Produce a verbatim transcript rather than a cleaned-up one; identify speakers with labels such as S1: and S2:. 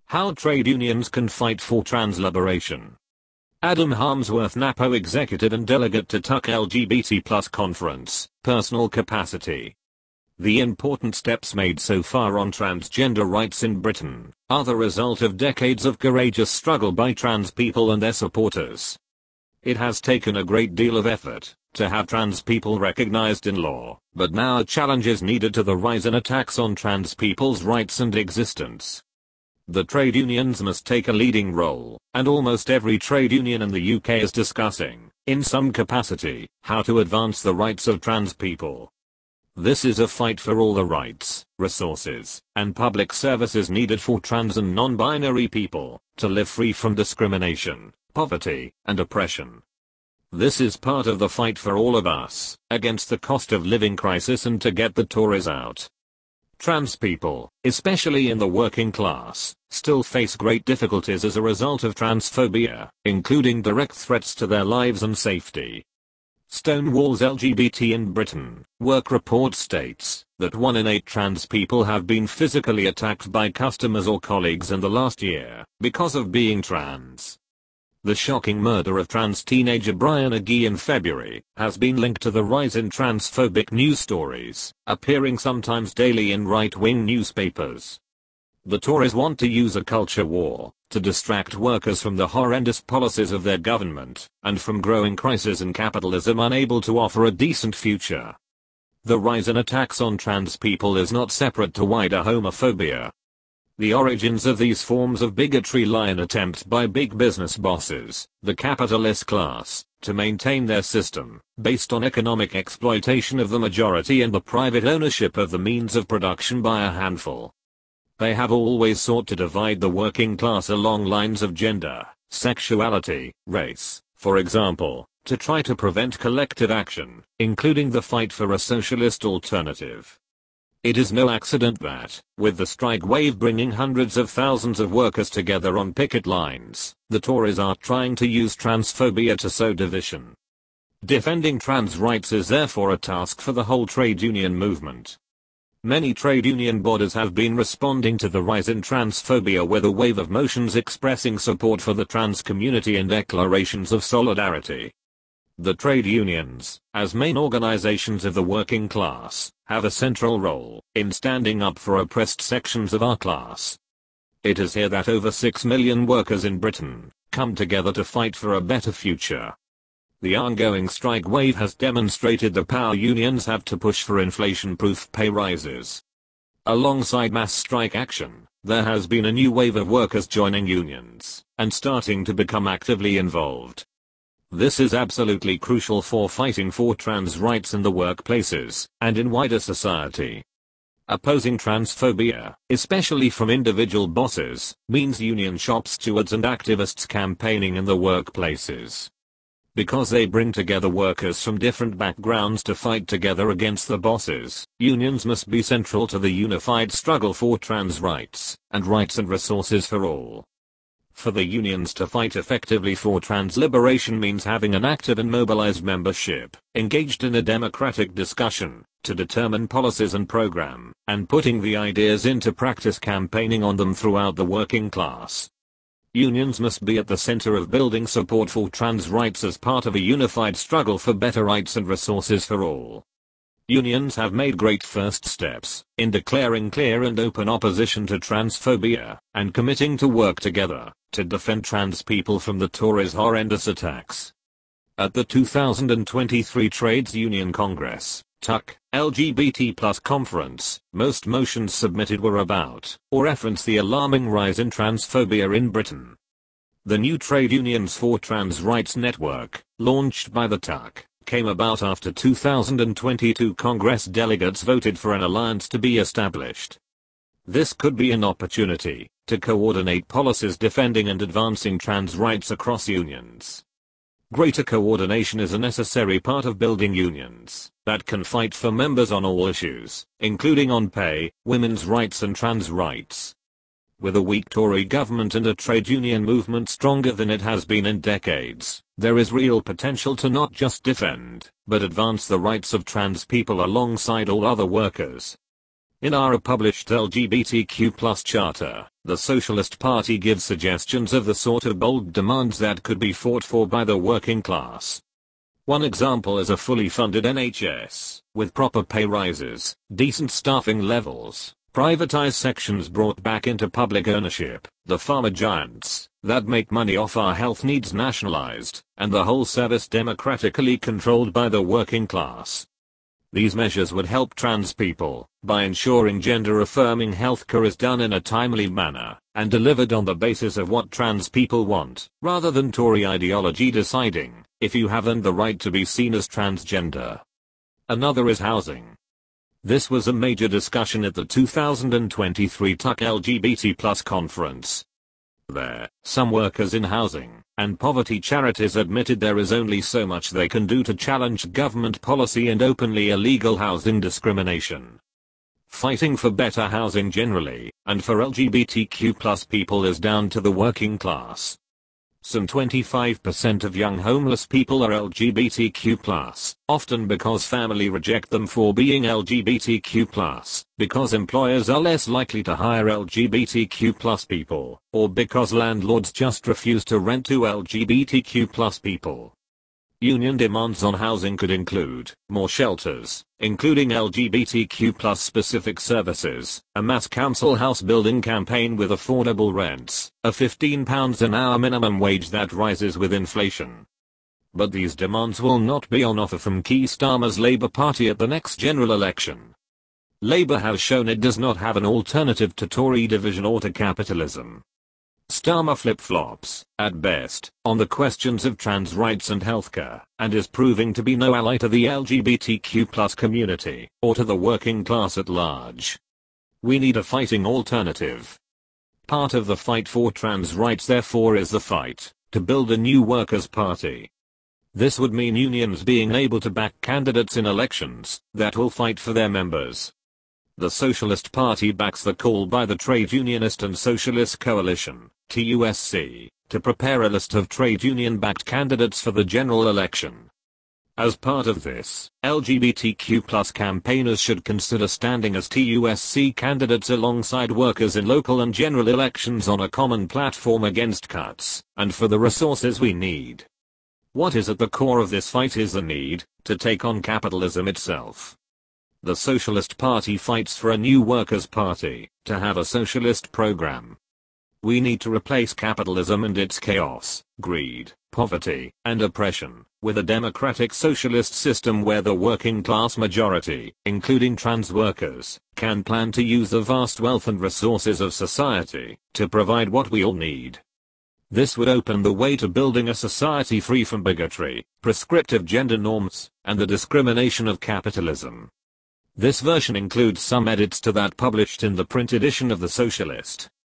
S1: How trade unions can fight for trans liberation. Adam Harmsworth, NAPO executive and delegate to Tuck L G B T plus conference, personal capacity. The important steps made so far on transgender rights in Britain are the result of decades of courageous struggle by trans people and their supporters. It has taken a great deal of effort to have trans people recognized in law, but now a challenge is needed to the rise in attacks on trans people's rights and existence. The trade unions must take a leading role, and almost every trade union in the U K is discussing, in some capacity, how to advance the rights of trans people. This is a fight for all the rights, resources, and public services needed for trans and non-binary people to live free from discrimination, poverty, and oppression. This is part of the fight for all of us against the cost of living crisis and to get the Tories out. Trans people, especially in the working class, still face great difficulties as a result of transphobia, including direct threats to their lives and safety. Stonewall's L G B T in Britain work report states that one in eight trans people have been physically attacked by customers or colleagues in the last year because of being trans. The shocking murder of trans teenager Brian Agee in February has been linked to the rise in transphobic news stories, appearing sometimes daily in right-wing newspapers. The Tories want to use a culture war to distract workers from the horrendous policies of their government and from growing crises in capitalism unable to offer a decent future. The rise in attacks on trans people is not separate to wider homophobia. The origins of these forms of bigotry lie in attempts by big business bosses, the capitalist class, to maintain their system, based on economic exploitation of the majority and the private ownership of the means of production by a handful. They have always sought to divide the working class along lines of gender, sexuality, race, for example, to try to prevent collective action, including the fight for a socialist alternative. It is no accident that, with the strike wave bringing hundreds of thousands of workers together on picket lines, the Tories are trying to use transphobia to sow division. Defending trans rights is therefore a task for the whole trade union movement. Many trade union bodies have been responding to the rise in transphobia with a wave of motions expressing support for the trans community and declarations of solidarity. The trade unions, as main organizations of the working class, have a central role in standing up for oppressed sections of our class. It is here that over six million workers in Britain come together to fight for a better future. The ongoing strike wave has demonstrated the power unions have to push for inflation-proof pay rises. Alongside mass strike action, there has been a new wave of workers joining unions and starting to become actively involved. This is absolutely crucial for fighting for trans rights in the workplaces and in wider society. Opposing transphobia, especially from individual bosses, means union shop stewards and activists campaigning in the workplaces. Because they bring together workers from different backgrounds to fight together against the bosses, unions must be central to the unified struggle for trans rights and rights and resources for all. For the unions to fight effectively for trans liberation means having an active and mobilized membership, engaged in a democratic discussion, to determine policies and program, and putting the ideas into practice, campaigning on them throughout the working class. Unions must be at the center of building support for trans rights as part of a unified struggle for better rights and resources for all. Unions have made great first steps in declaring clear and open opposition to transphobia and committing to work together to defend trans people from the Tories' horrendous attacks. At the two thousand twenty-three Trades Union Congress, Tuck, L G B T plus conference, most motions submitted were about or reference the alarming rise in transphobia in Britain. The new Trade Unions for Trans Rights Network, launched by the Tuck, came about after two thousand twenty-two Congress delegates voted for an alliance to be established. This could be an opportunity to coordinate policies defending and advancing trans rights across unions. Greater coordination is a necessary part of building unions that can fight for members on all issues, including on pay, women's rights and trans rights. With a weak Tory government and a trade union movement stronger than it has been in decades, there is real potential to not just defend, but advance the rights of trans people alongside all other workers. In our published L G B T Q plus charter, the Socialist Party gives suggestions of the sort of bold demands that could be fought for by the working class. One example is a fully funded N H S, with proper pay rises, decent staffing levels, privatized sections brought back into public ownership, the pharma giants that make money off our health needs nationalized, and the whole service democratically controlled by the working class. These measures would help trans people by ensuring gender-affirming healthcare is done in a timely manner and delivered on the basis of what trans people want, rather than Tory ideology deciding if you haven't the right to be seen as transgender. Another is housing. This was a major discussion at the two thousand twenty-three Tuck L G B T plus conference. There, some workers in housing and poverty charities admitted there is only so much they can do to challenge government policy and openly illegal housing discrimination. Fighting for better housing generally, and for L G B T Q plus people is down to the working class. Some twenty-five percent of young homeless people are L G B T Q plus, often because family reject them for being L G B T Q plus, because employers are less likely to hire L G B T Q plus people, or because landlords just refuse to rent to L G B T Q plus people. Union demands on housing could include more shelters, including L G B T Q plus specific services, a mass council house building campaign with affordable rents, a fifteen pounds an hour minimum wage that rises with inflation. But these demands will not be on offer from Keir Starmer's Labour Party at the next general election. Labour has shown it does not have an alternative to Tory division or to capitalism. Starmer flip-flops, at best, on the questions of trans rights and healthcare, and is proving to be no ally to the L G B T Q plus community, or to the working class at large. We need a fighting alternative. Part of the fight for trans rights therefore is the fight to build a new workers' party. This would mean unions being able to back candidates in elections that will fight for their members. The Socialist Party backs the call by the Trade Unionist and Socialist Coalition, T U S C, to prepare a list of trade union-backed candidates for the general election. As part of this, L G B T Q plus campaigners should consider standing as T U S C candidates alongside workers in local and general elections on a common platform against cuts, and for the resources we need. What is at the core of this fight is the need to take on capitalism itself. The Socialist Party fights for a new workers' party, to have a socialist program. We need to replace capitalism and its chaos, greed, poverty, and oppression, with a democratic socialist system where the working class majority, including trans workers, can plan to use the vast wealth and resources of society to provide what we all need. This would open the way to building a society free from bigotry, prescriptive gender norms, and the discrimination of capitalism. This version includes some edits to that published in the print edition of The Socialist.